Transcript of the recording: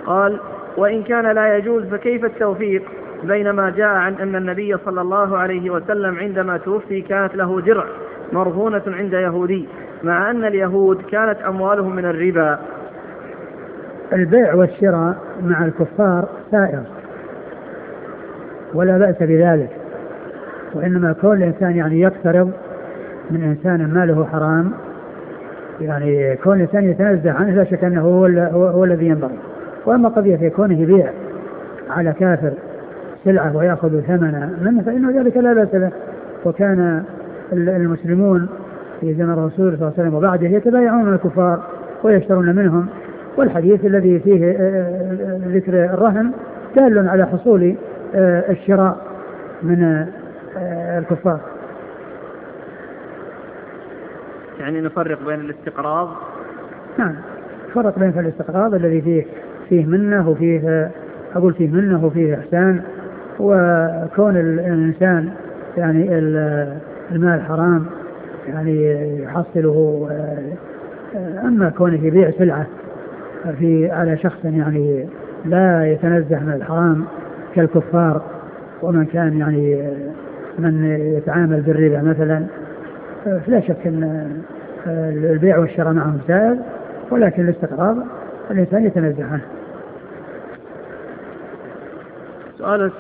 قال: وإن كان لا يجوز فكيف التوفيق بين ما جاء عن أن النبي صلى الله عليه وسلم عندما توفي كانت له درع مرهونة عند يهودي، مع أن اليهود كانت أموالهم من الربا؟ البيع والشراء مع الكفار سائر ولا بأس بذلك، وإنما كون الإنسان يعني يقترض من إنسان ماله حرام، يعني كون الإنسان يتنزه عنه لا شك أنه هو الذي ينبغي. وأما قضية كونه يبيع على كافر سلعة ويأخذ ثمنها منه فإنه ذلك لا بأس به. وكان المسلمون في زمن الرسول صلى الله عليه وسلم وبعده يتبايعون من الكفار ويشترون منهم، والحديث الذي فيه ذكر الرهن دال على حصول الشراء من الكفار. يعني نفرق بين الاستقراض. نعم، فرق بين الاستقراض الذي فيه منه وفيه أقول فيه منه وفيه إحسان، وكون الإنسان يعني المال حرام يعني يحصله. أما كونه يبيع سلعة على شخص يعني لا يتنزه من الحرام كالكفار ومن كان يعني من يتعامل بالربا مثلا، فلا شك أن البيع والشراء معهم سائر، ولكن الاستقراض الإنسان يتنزه عنه. سؤال